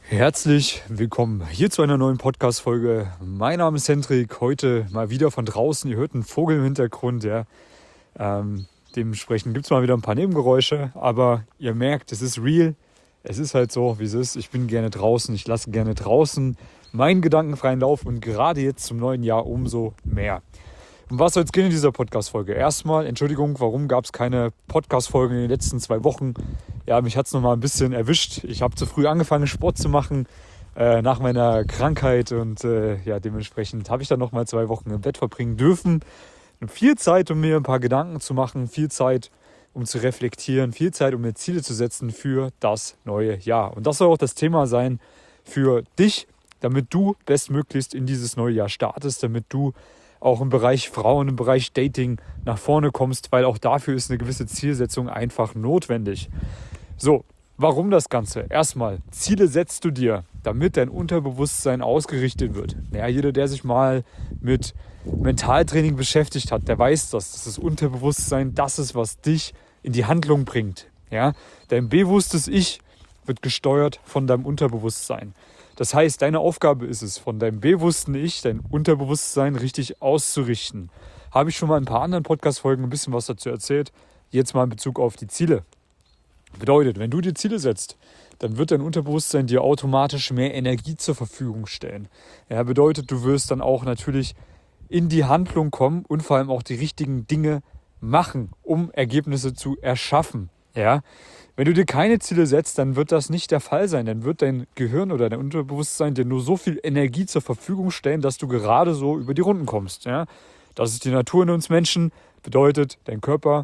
Herzlich willkommen hier zu einer neuen Podcast-Folge. Mein Name ist Hendrik, heute mal wieder von draußen. Ihr hört einen Vogel im Hintergrund, ja. Dementsprechend gibt es mal wieder ein paar Nebengeräusche, aber ihr merkt, es ist real. Es ist halt so, wie es ist. Ich bin gerne draußen, ich lasse gerne draußen meinen gedankenfreien Lauf und gerade jetzt zum neuen Jahr umso mehr. Um was soll es gehen in dieser Podcast-Folge? Erstmal, Entschuldigung, warum gab es keine Podcast-Folgen in den letzten 2 Wochen? Ja, mich hat es nochmal ein bisschen erwischt. Ich habe zu früh angefangen, Sport zu machen nach meiner Krankheit und dementsprechend habe ich dann nochmal 2 Wochen im Bett verbringen dürfen. Und viel Zeit, um mir ein paar Gedanken zu machen, viel Zeit, um zu reflektieren, viel Zeit, um mir Ziele zu setzen für das neue Jahr. Und das soll auch das Thema sein für dich, damit du bestmöglichst in dieses neue Jahr startest, damit du auch im Bereich Frauen, im Bereich Dating nach vorne kommst, weil auch dafür ist eine gewisse Zielsetzung einfach notwendig. So, warum das Ganze? Erstmal, Ziele setzt du dir, damit dein Unterbewusstsein ausgerichtet wird. Ja, jeder, der sich mal mit Mentaltraining beschäftigt hat, der weiß das. Das Unterbewusstsein, das ist, was dich in die Handlung bringt. Ja? Dein bewusstes Ich wird gesteuert von deinem Unterbewusstsein. Das heißt, deine Aufgabe ist es, von deinem bewussten Ich, dein Unterbewusstsein richtig auszurichten. Habe ich schon mal in ein paar anderen Podcast-Folgen ein bisschen was dazu erzählt. Jetzt mal in Bezug auf die Ziele. Bedeutet, wenn du dir Ziele setzt, dann wird dein Unterbewusstsein dir automatisch mehr Energie zur Verfügung stellen. Ja, bedeutet, du wirst dann auch natürlich in die Handlung kommen und vor allem auch die richtigen Dinge machen, um Ergebnisse zu erschaffen. Ja? Wenn du dir keine Ziele setzt, dann wird das nicht der Fall sein. Dann wird dein Gehirn oder dein Unterbewusstsein dir nur so viel Energie zur Verfügung stellen, dass du gerade so über die Runden kommst. Ja? Das ist die Natur in uns Menschen. Bedeutet, dein Körper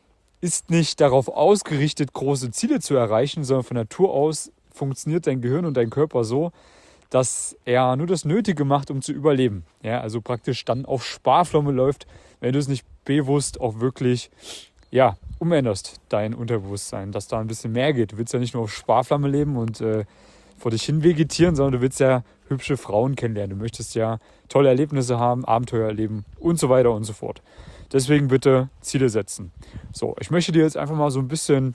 ist nicht darauf ausgerichtet, große Ziele zu erreichen, sondern von Natur aus funktioniert dein Gehirn und dein Körper so, dass er nur das Nötige macht, um zu überleben. Ja? Also praktisch dann auf Sparflamme läuft, wenn du es nicht bewusst auch wirklich umänderst, dein Unterbewusstsein, dass da ein bisschen mehr geht. Du willst ja nicht nur auf Sparflamme leben und vor dich hin vegetieren, sondern du willst ja hübsche Frauen kennenlernen. Du möchtest ja tolle Erlebnisse haben, Abenteuer erleben und so weiter und so fort. Deswegen bitte Ziele setzen. So, ich möchte dir jetzt einfach mal so ein bisschen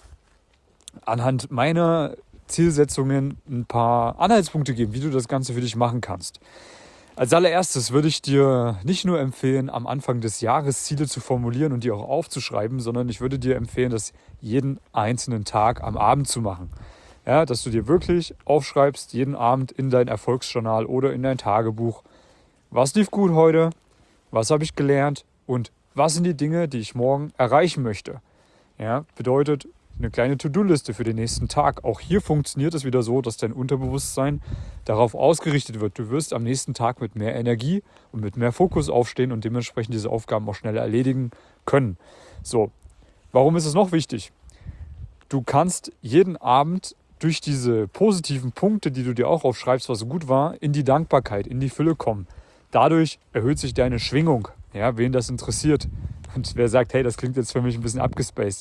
anhand meiner Zielsetzungen ein paar Anhaltspunkte geben, wie du das Ganze für dich machen kannst. Als allererstes würde ich dir nicht nur empfehlen, am Anfang des Jahres Ziele zu formulieren und die auch aufzuschreiben, sondern ich würde dir empfehlen, das jeden einzelnen Tag am Abend zu machen. Ja, dass du dir wirklich aufschreibst, jeden Abend in dein Erfolgsjournal oder in dein Tagebuch, was lief gut heute, was habe ich gelernt und was sind die Dinge, die ich morgen erreichen möchte. Ja, bedeutet eine kleine To-Do-Liste für den nächsten Tag. Auch hier funktioniert es wieder so, dass dein Unterbewusstsein darauf ausgerichtet wird. Du wirst am nächsten Tag mit mehr Energie und mit mehr Fokus aufstehen und dementsprechend diese Aufgaben auch schneller erledigen können. So, warum ist es noch wichtig? Du kannst jeden Abend durch diese positiven Punkte, die du dir auch aufschreibst, was gut war, in die Dankbarkeit, in die Fülle kommen. Dadurch erhöht sich deine Schwingung. Ja, wen das interessiert und wer sagt, hey, das klingt jetzt für mich ein bisschen abgespaced.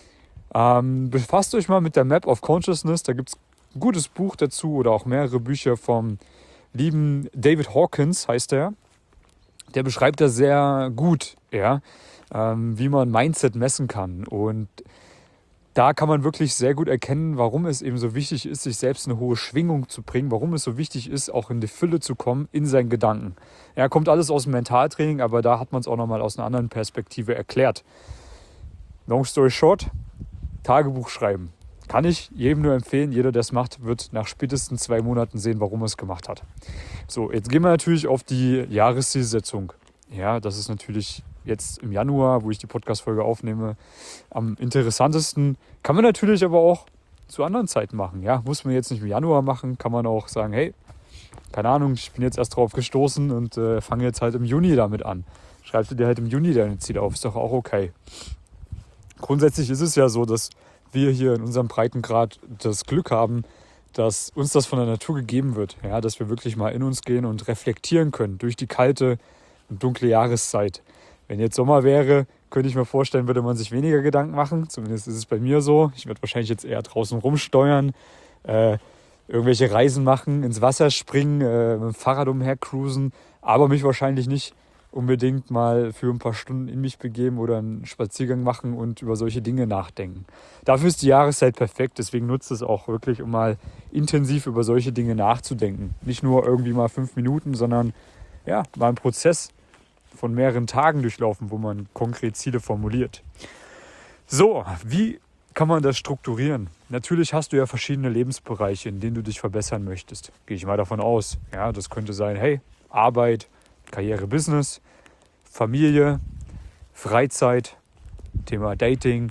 Befasst euch mal mit der Map of Consciousness, da gibt es ein gutes Buch dazu oder auch mehrere Bücher vom lieben David Hawkins, heißt er. Der beschreibt das sehr gut, ja, wie man Mindset messen kann. Und da kann man wirklich sehr gut erkennen, warum es eben so wichtig ist, sich selbst eine hohe Schwingung zu bringen, warum es so wichtig ist, auch in die Fülle zu kommen in seinen Gedanken. Ja, kommt alles aus dem Mentaltraining, aber da hat man es auch nochmal aus einer anderen Perspektive erklärt. Long story short, Tagebuch schreiben. Kann ich jedem nur empfehlen. Jeder, der es macht, wird nach spätestens 2 Monaten sehen, warum er es gemacht hat. So, jetzt gehen wir natürlich auf die Jahreszielsetzung. Ja, das ist natürlich jetzt im Januar, wo ich die Podcast-Folge aufnehme, am interessantesten. Kann man natürlich aber auch zu anderen Zeiten machen. Ja, muss man jetzt nicht im Januar machen. Kann man auch sagen, hey, keine Ahnung, ich bin jetzt erst drauf gestoßen und fange jetzt halt im Juni damit an. Schreibst du dir halt im Juni deine Ziele auf. Ist doch auch okay. Grundsätzlich ist es ja so, dass wir hier in unserem Breitengrad das Glück haben, dass uns das von der Natur gegeben wird. Ja, dass wir wirklich mal in uns gehen und reflektieren können durch die kalte und dunkle Jahreszeit. Wenn jetzt Sommer wäre, könnte ich mir vorstellen, würde man sich weniger Gedanken machen. Zumindest ist es bei mir so. Ich werde wahrscheinlich jetzt eher draußen rumsteuern, irgendwelche Reisen machen, ins Wasser springen, mit dem Fahrrad umhercruisen, aber mich wahrscheinlich nicht unbedingt mal für ein paar Stunden in mich begeben oder einen Spaziergang machen und über solche Dinge nachdenken. Dafür ist die Jahreszeit perfekt, deswegen nutze es auch wirklich, um mal intensiv über solche Dinge nachzudenken. Nicht nur irgendwie mal 5 Minuten, sondern ja, mal einen Prozess von mehreren Tagen durchlaufen, wo man konkret Ziele formuliert. So, wie kann man das strukturieren? Natürlich hast du ja verschiedene Lebensbereiche, in denen du dich verbessern möchtest. Gehe ich mal davon aus. Ja, das könnte sein, hey, Arbeit, Karriere, Business, Familie, Freizeit, Thema Dating,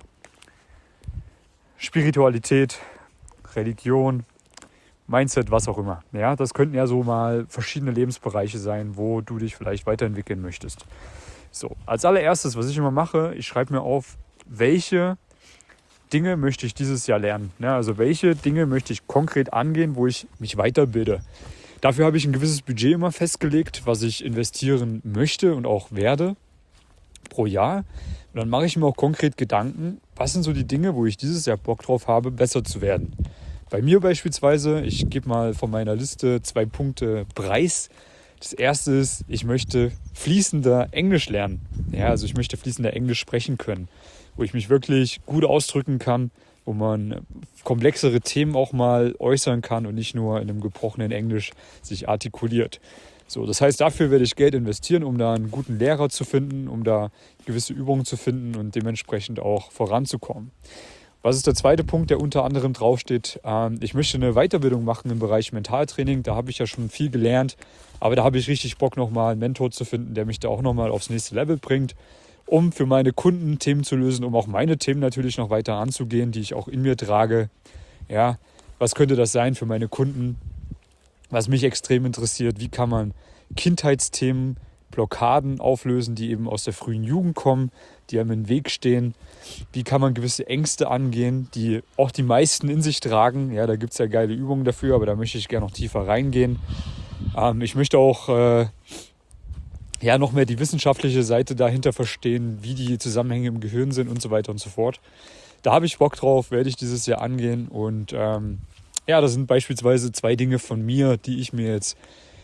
Spiritualität, Religion, Mindset, was auch immer. Ja, das könnten ja so mal verschiedene Lebensbereiche sein, wo du dich vielleicht weiterentwickeln möchtest. So, als allererstes, was ich immer mache, ich schreibe mir auf, welche Dinge möchte ich dieses Jahr lernen. Ja, also welche Dinge möchte ich konkret angehen, wo ich mich weiterbilde. Dafür habe ich ein gewisses Budget immer festgelegt, was ich investieren möchte und auch werde pro Jahr. Und dann mache ich mir auch konkret Gedanken, was sind so die Dinge, wo ich dieses Jahr Bock drauf habe, besser zu werden. Bei mir beispielsweise, ich gebe mal von meiner Liste 2 Punkte preis. Das erste ist, ich möchte fließender Englisch lernen. Ja, also ich möchte fließender Englisch sprechen können, wo ich mich wirklich gut ausdrücken kann, wo man komplexere Themen auch mal äußern kann und nicht nur in einem gebrochenen Englisch sich artikuliert. So, das heißt, dafür werde ich Geld investieren, um da einen guten Lehrer zu finden, um da gewisse Übungen zu finden und dementsprechend auch voranzukommen. Was ist der zweite Punkt, der unter anderem draufsteht? Ich möchte eine Weiterbildung machen im Bereich Mentaltraining. Da habe ich ja schon viel gelernt, aber da habe ich richtig Bock, nochmal einen Mentor zu finden, der mich da auch nochmal aufs nächste Level bringt, um für meine Kunden Themen zu lösen, um auch meine Themen natürlich noch weiter anzugehen, die ich auch in mir trage. Ja, was könnte das sein für meine Kunden? Was mich extrem interessiert, wie kann man Kindheitsthemen, Blockaden auflösen, die eben aus der frühen Jugend kommen, die einem im Weg stehen. Wie kann man gewisse Ängste angehen, die auch die meisten in sich tragen. Ja, da gibt es ja geile Übungen dafür, aber da möchte ich gerne noch tiefer reingehen. Ich möchte auch noch mehr die wissenschaftliche Seite dahinter verstehen, wie die Zusammenhänge im Gehirn sind und so weiter und so fort. Da habe ich Bock drauf, werde ich dieses Jahr angehen. Und das sind beispielsweise 2 Dinge von mir, die ich mir jetzt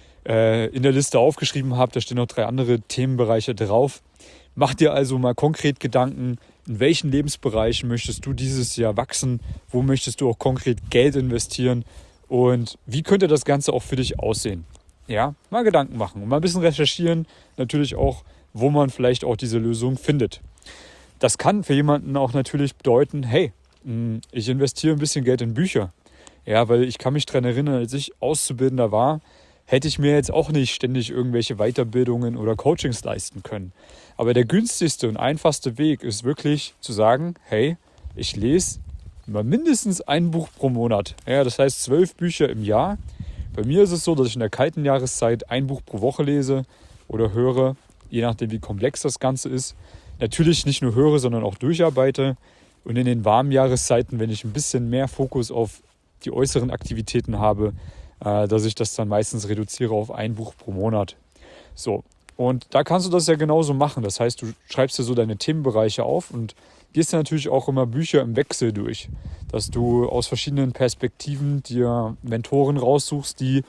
in der Liste aufgeschrieben habe. Da stehen noch 3 andere Themenbereiche drauf. Mach dir also mal konkret Gedanken, in welchen Lebensbereichen möchtest du dieses Jahr wachsen, wo möchtest du auch konkret Geld investieren und wie könnte das Ganze auch für dich aussehen. Ja, mal Gedanken machen und mal ein bisschen recherchieren, natürlich auch, wo man vielleicht auch diese Lösung findet. Das kann für jemanden auch natürlich bedeuten, hey, ich investiere ein bisschen Geld in Bücher. Ja, weil ich kann mich daran erinnern, als ich Auszubildender war, hätte ich mir jetzt auch nicht ständig irgendwelche Weiterbildungen oder Coachings leisten können. Aber der günstigste und einfachste Weg ist wirklich zu sagen, hey, ich lese mal mindestens ein Buch pro Monat. Ja, das heißt 12 Bücher im Jahr. Bei mir ist es so, dass ich in der kalten Jahreszeit ein Buch pro Woche lese oder höre, je nachdem wie komplex das Ganze ist. Natürlich nicht nur höre, sondern auch durcharbeite. Und in den warmen Jahreszeiten, wenn ich ein bisschen mehr Fokus auf die äußeren Aktivitäten habe, dass ich das dann meistens reduziere auf ein Buch pro Monat. So, und da kannst du das ja genauso machen. Das heißt, du schreibst dir so deine Themenbereiche auf und gehst dir natürlich auch immer Bücher im Wechsel durch, dass du aus verschiedenen Perspektiven dir Mentoren raussuchst, die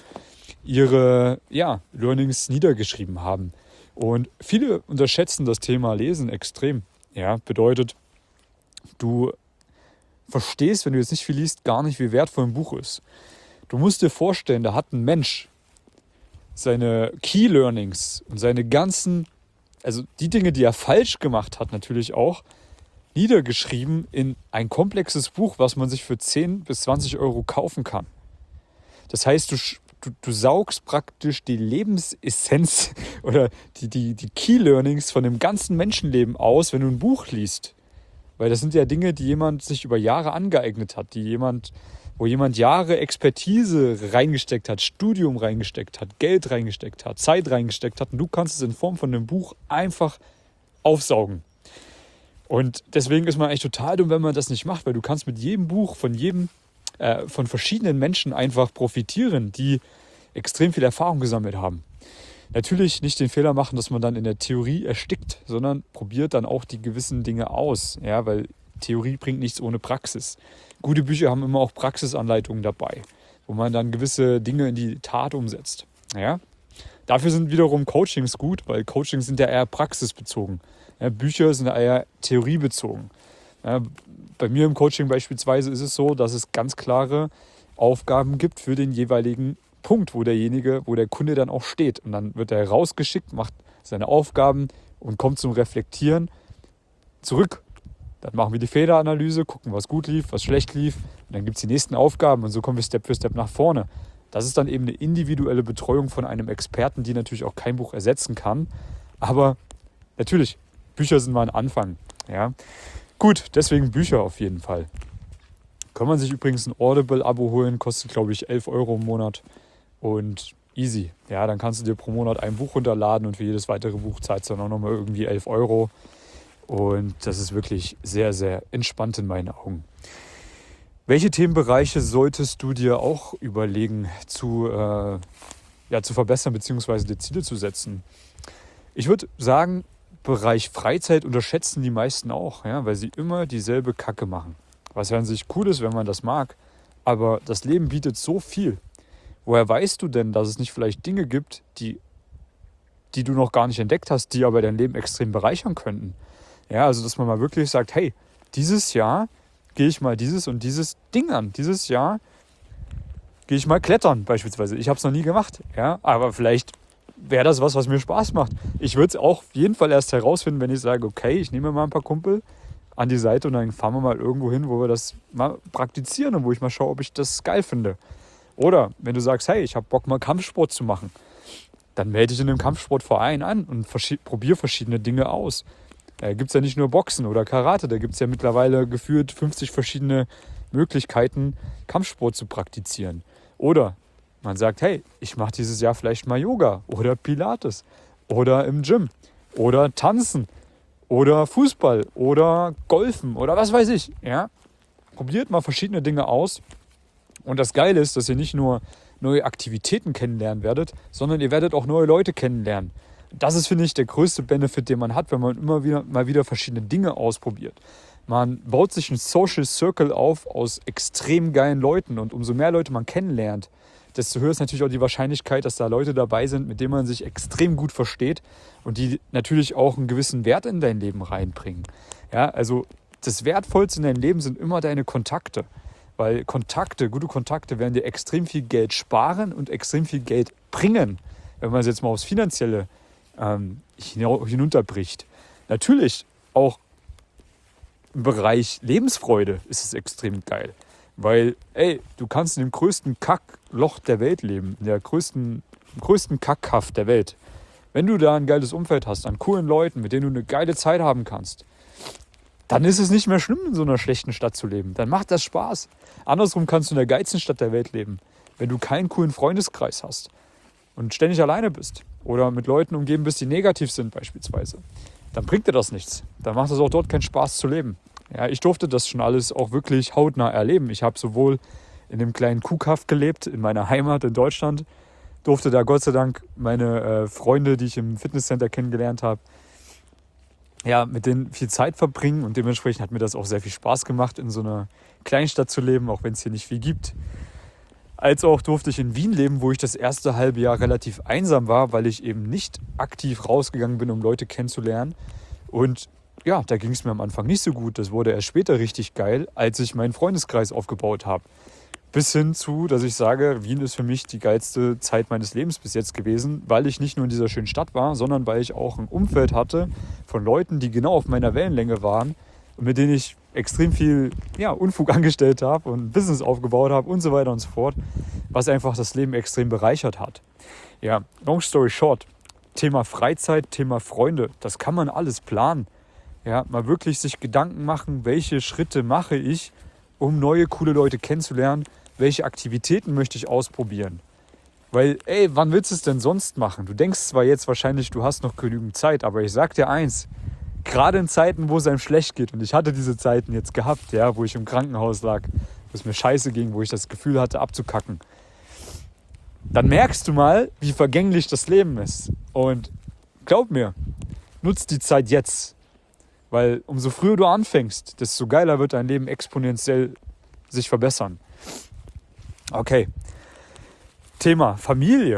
ihre Learnings niedergeschrieben haben. Und viele unterschätzen das Thema Lesen extrem. Ja, bedeutet, du verstehst, wenn du jetzt nicht viel liest, gar nicht, wie wertvoll ein Buch ist. Du musst dir vorstellen, da hat ein Mensch seine Key Learnings und seine ganzen, also die Dinge, die er falsch gemacht hat, natürlich auch, niedergeschrieben in ein komplexes Buch, was man sich für 10 bis 20 Euro kaufen kann. Das heißt, du saugst praktisch die Lebensessenz oder die Key Learnings von dem ganzen Menschenleben aus, wenn du ein Buch liest. Weil das sind ja Dinge, die jemand sich über Jahre angeeignet hat, wo jemand Jahre Expertise reingesteckt hat, Studium reingesteckt hat, Geld reingesteckt hat, Zeit reingesteckt hat und du kannst es in Form von einem Buch einfach aufsaugen. Und deswegen ist man eigentlich total dumm, wenn man das nicht macht, weil du kannst mit jedem Buch von verschiedenen Menschen einfach profitieren, die extrem viel Erfahrung gesammelt haben. Natürlich nicht den Fehler machen, dass man dann in der Theorie erstickt, sondern probiert dann auch die gewissen Dinge aus, ja, weil Theorie bringt nichts ohne Praxis. Gute Bücher haben immer auch Praxisanleitungen dabei, wo man dann gewisse Dinge in die Tat umsetzt. Ja? Dafür sind wiederum Coachings gut, weil Coachings sind ja eher praxisbezogen. Ja, Bücher sind eher theoriebezogen. Ja, bei mir im Coaching beispielsweise ist es so, dass es ganz klare Aufgaben gibt für den jeweiligen Punkt, wo der Kunde dann auch steht. Und dann wird er rausgeschickt, macht seine Aufgaben und kommt zum Reflektieren zurück. Dann machen wir die Fehleranalyse, gucken, was gut lief, was schlecht lief. Und dann gibt es die nächsten Aufgaben und so kommen wir Step für Step nach vorne. Das ist dann eben eine individuelle Betreuung von einem Experten, die natürlich auch kein Buch ersetzen kann. Aber natürlich, Bücher sind mal ein Anfang. Ja. Gut, deswegen Bücher auf jeden Fall. Kann man sich übrigens ein Audible-Abo holen, kostet glaube ich 11 Euro im Monat und easy. Ja, dann kannst du dir pro Monat ein Buch runterladen und für jedes weitere Buch zahlst du dann auch nochmal irgendwie 11 Euro. Und das ist wirklich sehr, sehr entspannt in meinen Augen. Welche Themenbereiche solltest du dir auch überlegen zu verbessern bzw. dir Ziele zu setzen? Ich würde sagen, Bereich Freizeit unterschätzen die meisten auch, ja, weil sie immer dieselbe Kacke machen. Was ja an sich cool ist, wenn man das mag. Aber das Leben bietet so viel. Woher weißt du denn, dass es nicht vielleicht Dinge gibt, die du noch gar nicht entdeckt hast, die aber dein Leben extrem bereichern könnten? Ja, also dass man mal wirklich sagt, hey, dieses Jahr gehe ich mal dieses und dieses Ding an. Dieses Jahr gehe ich mal klettern beispielsweise. Ich habe es noch nie gemacht, ja, aber vielleicht wäre das was mir Spaß macht. Ich würde es auch auf jeden Fall erst herausfinden, wenn ich sage, okay, ich nehme mal ein paar Kumpel an die Seite und dann fahren wir mal irgendwo hin, wo wir das mal praktizieren und wo ich mal schaue, ob ich das geil finde. Oder wenn du sagst, hey, ich habe Bock mal Kampfsport zu machen, dann melde dich in einem Kampfsportverein an und probiere verschiedene Dinge aus. Da gibt es ja nicht nur Boxen oder Karate, da gibt es ja mittlerweile gefühlt 50 verschiedene Möglichkeiten, Kampfsport zu praktizieren. Oder man sagt, hey, ich mache dieses Jahr vielleicht mal Yoga oder Pilates oder im Gym oder Tanzen oder Fußball oder Golfen oder was weiß ich. Ja? Probiert mal verschiedene Dinge aus. Und das Geile ist, dass ihr nicht nur neue Aktivitäten kennenlernen werdet, sondern ihr werdet auch neue Leute kennenlernen. Das ist, finde ich, der größte Benefit, den man hat, wenn man mal wieder verschiedene Dinge ausprobiert. Man baut sich einen Social Circle auf aus extrem geilen Leuten und umso mehr Leute man kennenlernt, desto höher ist natürlich auch die Wahrscheinlichkeit, dass da Leute dabei sind, mit denen man sich extrem gut versteht und die natürlich auch einen gewissen Wert in dein Leben reinbringen. Ja, also das Wertvollste in deinem Leben sind immer deine Kontakte, weil gute Kontakte werden dir extrem viel Geld sparen und extrem viel Geld bringen, wenn man es jetzt mal aufs Finanzielle hinunterbricht. Natürlich auch im Bereich Lebensfreude ist es extrem geil. Weil, du kannst in dem größten Kackloch der Welt leben, in der größten Kackhaft der Welt. Wenn du da ein geiles Umfeld hast, an coolen Leuten, mit denen du eine geile Zeit haben kannst, dann ist es nicht mehr schlimm, in so einer schlechten Stadt zu leben. Dann macht das Spaß. Andersrum kannst du in der geilsten Stadt der Welt leben, wenn du keinen coolen Freundeskreis hast und ständig alleine bist oder mit Leuten umgeben bist, die negativ sind beispielsweise. Dann bringt dir das nichts. Dann macht es auch dort keinen Spaß zu leben. Ja, ich durfte das schon alles auch wirklich hautnah erleben. Ich habe sowohl in dem kleinen Kuhkaff gelebt, in meiner Heimat in Deutschland, durfte da Gott sei Dank meine Freunde, die ich im Fitnesscenter kennengelernt habe, ja, mit denen viel Zeit verbringen und dementsprechend hat mir das auch sehr viel Spaß gemacht, in so einer Kleinstadt zu leben, auch wenn es hier nicht viel gibt. Als auch durfte ich in Wien leben, wo ich das erste halbe Jahr relativ einsam war, weil ich eben nicht aktiv rausgegangen bin, um Leute kennenzulernen. Und ja, da ging es mir am Anfang nicht so gut. Das wurde erst später richtig geil, als ich meinen Freundeskreis aufgebaut habe. Bis hin zu, dass ich sage, Wien ist für mich die geilste Zeit meines Lebens bis jetzt gewesen, weil ich nicht nur in dieser schönen Stadt war, sondern weil ich auch ein Umfeld hatte von Leuten, die genau auf meiner Wellenlänge waren und mit denen ich extrem viel Unfug angestellt habe und Business aufgebaut habe und so weiter und so fort, was einfach das Leben extrem bereichert hat. Ja, long story short, Thema Freizeit, Thema Freunde, das kann man alles planen. Ja, mal wirklich sich Gedanken machen, welche Schritte mache ich, um neue, coole Leute kennenzulernen, welche Aktivitäten möchte ich ausprobieren. Weil, wann willst du es denn sonst machen? Du denkst zwar jetzt wahrscheinlich, du hast noch genügend Zeit, aber ich sag dir eins, gerade in Zeiten, wo es einem schlecht geht, und ich hatte diese Zeiten jetzt gehabt, ja, wo ich im Krankenhaus lag, wo es mir scheiße ging, wo ich das Gefühl hatte, abzukacken, dann merkst du mal, wie vergänglich das Leben ist. Und glaub mir, nutz die Zeit jetzt. Weil umso früher du anfängst, desto geiler wird dein Leben exponentiell sich verbessern. Okay, Thema Familie.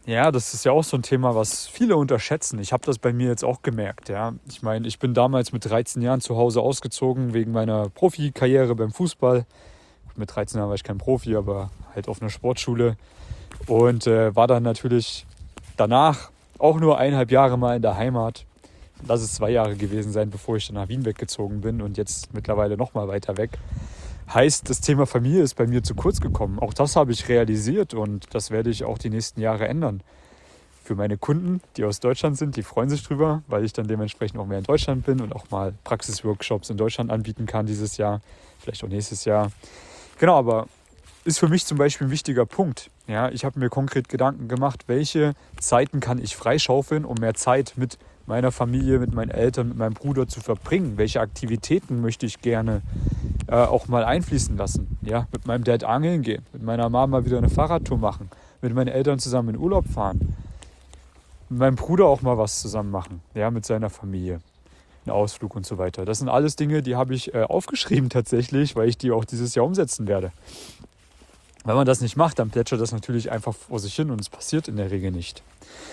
Ja, das ist ja auch so ein Thema, was viele unterschätzen. Ich habe das bei mir jetzt auch gemerkt. Ja. Ich meine, ich bin damals mit 13 Jahren zu Hause ausgezogen wegen meiner Profikarriere beim Fußball. Mit 13 Jahren war ich kein Profi, aber halt auf einer Sportschule. Und war dann natürlich danach auch nur 1,5 Jahre mal in der Heimat. Lass es 2 Jahre gewesen sein, bevor ich dann nach Wien weggezogen bin und jetzt mittlerweile noch mal weiter weg. Heißt, das Thema Familie ist bei mir zu kurz gekommen. Auch das habe ich realisiert und das werde ich auch die nächsten Jahre ändern. Für meine Kunden, die aus Deutschland sind, die freuen sich drüber, weil ich dann dementsprechend auch mehr in Deutschland bin und auch mal Praxisworkshops in Deutschland anbieten kann dieses Jahr, vielleicht auch nächstes Jahr. Genau, aber ist für mich zum Beispiel ein wichtiger Punkt. Ja, ich habe mir konkret Gedanken gemacht, welche Zeiten kann ich freischaufeln, um mehr Zeit mit meiner Familie, mit meinen Eltern, mit meinem Bruder zu verbringen. Welche Aktivitäten möchte ich gerne auch mal einfließen lassen. Ja, mit meinem Dad angeln gehen, mit meiner Mama mal wieder eine Fahrradtour machen, mit meinen Eltern zusammen in Urlaub fahren, mit meinem Bruder auch mal was zusammen machen, ja, mit seiner Familie. Einen Ausflug und so weiter. Das sind alles Dinge, die habe ich aufgeschrieben tatsächlich, weil ich die auch dieses Jahr umsetzen werde. Wenn man das nicht macht, dann plätschert das natürlich einfach vor sich hin und es passiert in der Regel nicht.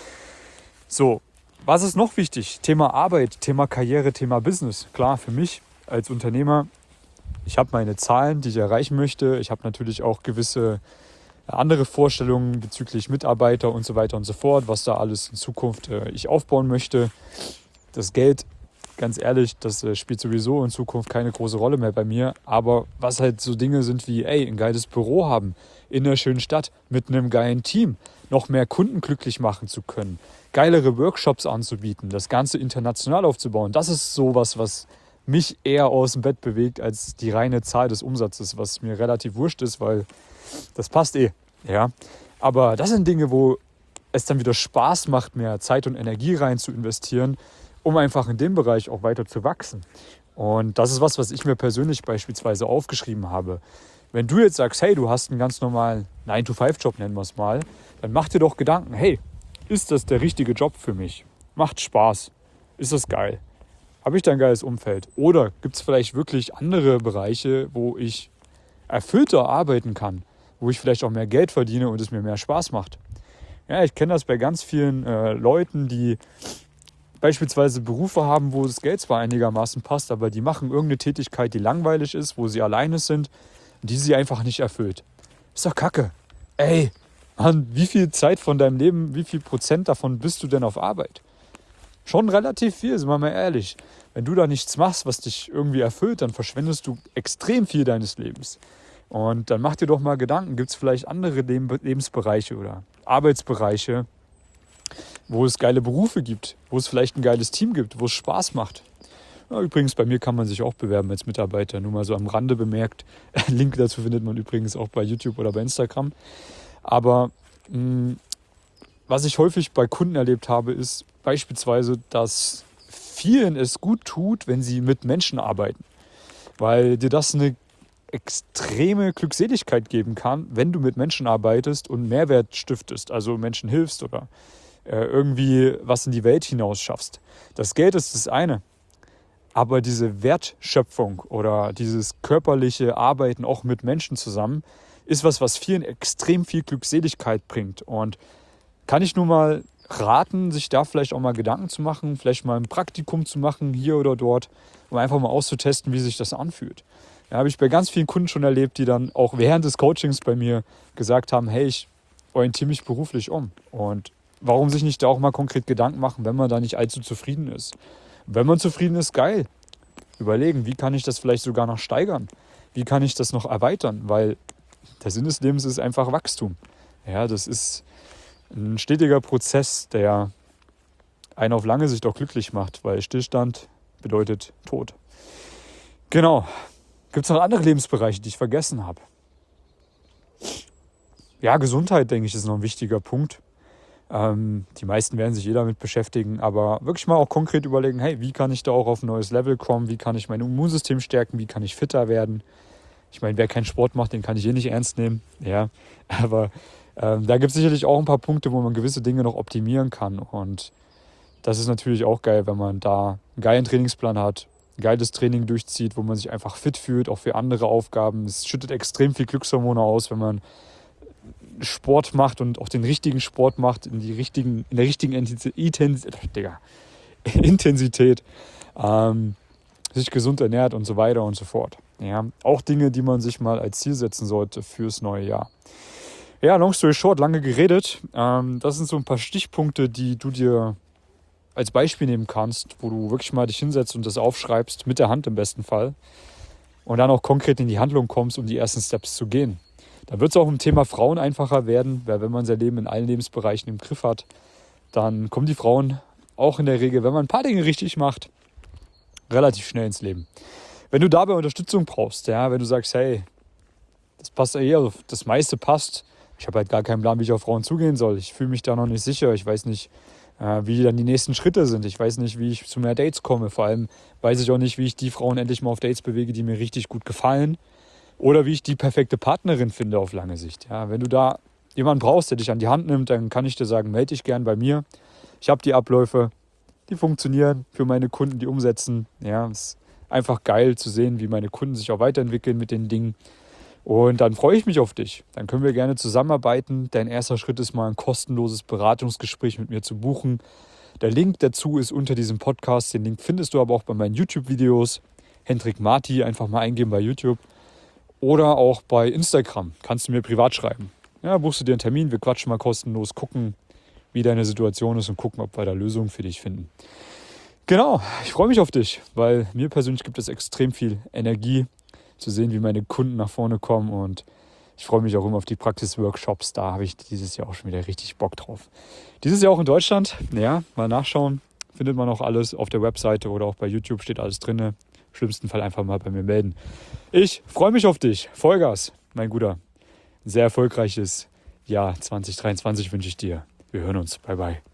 So, was ist noch wichtig? Thema Arbeit, Thema Karriere, Thema Business. Klar, für mich als Unternehmer, ich habe meine Zahlen, die ich erreichen möchte. Ich habe natürlich auch gewisse andere Vorstellungen bezüglich Mitarbeiter und so weiter und so fort, was da alles in Zukunft ich aufbauen möchte. Das Geld, ganz ehrlich, das spielt sowieso in Zukunft keine große Rolle mehr bei mir. Aber was halt so Dinge sind wie, ein geiles Büro haben, in einer schönen Stadt, mit einem geilen Team, noch mehr Kunden glücklich machen zu können, geilere Workshops anzubieten, das Ganze international aufzubauen. Das ist sowas, was mich eher aus dem Bett bewegt als die reine Zahl des Umsatzes, was mir relativ wurscht ist, weil das passt eh. Ja. Aber das sind Dinge, wo es dann wieder Spaß macht, mehr Zeit und Energie rein zu investieren, um einfach in dem Bereich auch weiter zu wachsen. Und das ist was ich mir persönlich beispielsweise aufgeschrieben habe. Wenn du jetzt sagst, hey, du hast einen ganz normalen 9-to-5-Job, nennen wir es mal, dann mach dir doch Gedanken, hey, ist das der richtige Job für mich? Macht Spaß? Ist das geil? Habe ich da ein geiles Umfeld? Oder gibt es vielleicht wirklich andere Bereiche, wo ich erfüllter arbeiten kann, wo ich vielleicht auch mehr Geld verdiene und es mir mehr Spaß macht? Ja, ich kenne das bei ganz vielen Leuten, die beispielsweise Berufe haben, wo das Geld zwar einigermaßen passt, aber die machen irgendeine Tätigkeit, die langweilig ist, wo sie alleine sind, die sie einfach nicht erfüllt. Ist doch Kacke. Ey, Mann, wie viel Zeit von deinem Leben, wie viel Prozent davon bist du denn auf Arbeit? Schon relativ viel, sind wir mal ehrlich. Wenn du da nichts machst, was dich irgendwie erfüllt, dann verschwendest du extrem viel deines Lebens. Und dann mach dir doch mal Gedanken, gibt es vielleicht andere Lebensbereiche oder Arbeitsbereiche, wo es geile Berufe gibt, wo es vielleicht ein geiles Team gibt, wo es Spaß macht. Ja, übrigens, bei mir kann man sich auch bewerben als Mitarbeiter, nur mal so am Rande bemerkt. Link dazu findet man übrigens auch bei YouTube oder bei Instagram. Aber was ich häufig bei Kunden erlebt habe, ist beispielsweise, dass vielen es gut tut, wenn sie mit Menschen arbeiten. Weil dir das eine extreme Glückseligkeit geben kann, wenn du mit Menschen arbeitest und Mehrwert stiftest, also Menschen hilfst oder irgendwie was in die Welt hinaus schaffst. Das Geld ist das eine, aber diese Wertschöpfung oder dieses körperliche Arbeiten auch mit Menschen zusammen ist was vielen extrem viel Glückseligkeit bringt. Und kann ich nur mal raten, sich da vielleicht auch mal Gedanken zu machen, vielleicht mal ein Praktikum zu machen, hier oder dort, um einfach mal auszutesten, wie sich das anfühlt. Ja, habe ich bei ganz vielen Kunden schon erlebt, die dann auch während des Coachings bei mir gesagt haben, hey, ich orientiere mich beruflich um. Und warum sich nicht da auch mal konkret Gedanken machen, wenn man da nicht allzu zufrieden ist? Wenn man zufrieden ist, geil. Überlegen, wie kann ich das vielleicht sogar noch steigern? Wie kann ich das noch erweitern? Weil der Sinn des Lebens ist einfach Wachstum. Ja, das ist ein stetiger Prozess, der einen auf lange Sicht auch glücklich macht, weil Stillstand bedeutet Tod. Genau. Gibt es noch andere Lebensbereiche, die ich vergessen habe? Ja, Gesundheit, denke ich, ist noch ein wichtiger Punkt. Die meisten werden sich damit beschäftigen, aber wirklich mal auch konkret überlegen, hey, wie kann ich da auch auf ein neues Level kommen? Wie kann ich mein Immunsystem stärken? Wie kann ich fitter werden? Ich meine, wer keinen Sport macht, den kann ich nicht ernst nehmen. Ja, aber da gibt es sicherlich auch ein paar Punkte, wo man gewisse Dinge noch optimieren kann. Und das ist natürlich auch geil, wenn man da einen geilen Trainingsplan hat, ein geiles Training durchzieht, wo man sich einfach fit fühlt, auch für andere Aufgaben. Es schüttet extrem viel Glückshormone aus, wenn man Sport macht und auch den richtigen Sport macht, in der richtigen Intensität, sich gesund ernährt und so weiter und so fort. Ja, auch Dinge, die man sich mal als Ziel setzen sollte fürs neue Jahr. Ja, long story short, lange geredet. Das sind so ein paar Stichpunkte, die du dir als Beispiel nehmen kannst, wo du wirklich mal dich hinsetzt und das aufschreibst, mit der Hand im besten Fall. Und dann auch konkret in die Handlung kommst, um die ersten Steps zu gehen. Da wird es auch im Thema Frauen einfacher werden, weil wenn man sein Leben in allen Lebensbereichen im Griff hat, dann kommen die Frauen auch in der Regel, wenn man ein paar Dinge richtig macht, relativ schnell ins Leben. Wenn du dabei Unterstützung brauchst, ja, wenn du sagst, hey, das passt eher, das meiste passt, ich habe halt gar keinen Plan, wie ich auf Frauen zugehen soll, ich fühle mich da noch nicht sicher, ich weiß nicht, wie dann die nächsten Schritte sind, ich weiß nicht, wie ich zu mehr Dates komme, vor allem weiß ich auch nicht, wie ich die Frauen endlich mal auf Dates bewege, die mir richtig gut gefallen oder wie ich die perfekte Partnerin finde auf lange Sicht. Ja, wenn du da jemanden brauchst, der dich an die Hand nimmt, dann kann ich dir sagen, melde dich gern bei mir. Ich habe die Abläufe, die funktionieren für meine Kunden, die umsetzen. Ja, es ist einfach geil zu sehen, wie meine Kunden sich auch weiterentwickeln mit den Dingen. Und dann freue ich mich auf dich. Dann können wir gerne zusammenarbeiten. Dein erster Schritt ist mal ein kostenloses Beratungsgespräch mit mir zu buchen. Der Link dazu ist unter diesem Podcast. Den Link findest du aber auch bei meinen YouTube-Videos. Hendrik Marti, einfach mal eingeben bei YouTube. Oder auch bei Instagram. Kannst du mir privat schreiben. Ja, buchst du dir einen Termin, wir quatschen mal kostenlos, gucken, wie deine Situation ist und gucken, ob wir da Lösungen für dich finden. Genau, ich freue mich auf dich, weil mir persönlich gibt es extrem viel Energie, zu sehen, wie meine Kunden nach vorne kommen und ich freue mich auch immer auf die Praxis-Workshops, da habe ich dieses Jahr auch schon wieder richtig Bock drauf. Dieses Jahr auch in Deutschland, ja, mal nachschauen, findet man auch alles auf der Webseite oder auch bei YouTube steht alles drin. Im schlimmsten Fall einfach mal bei mir melden. Ich freue mich auf dich, Vollgas, mein Guter. Ein sehr erfolgreiches Jahr 2023 wünsche ich dir. Wir hören uns, bye bye.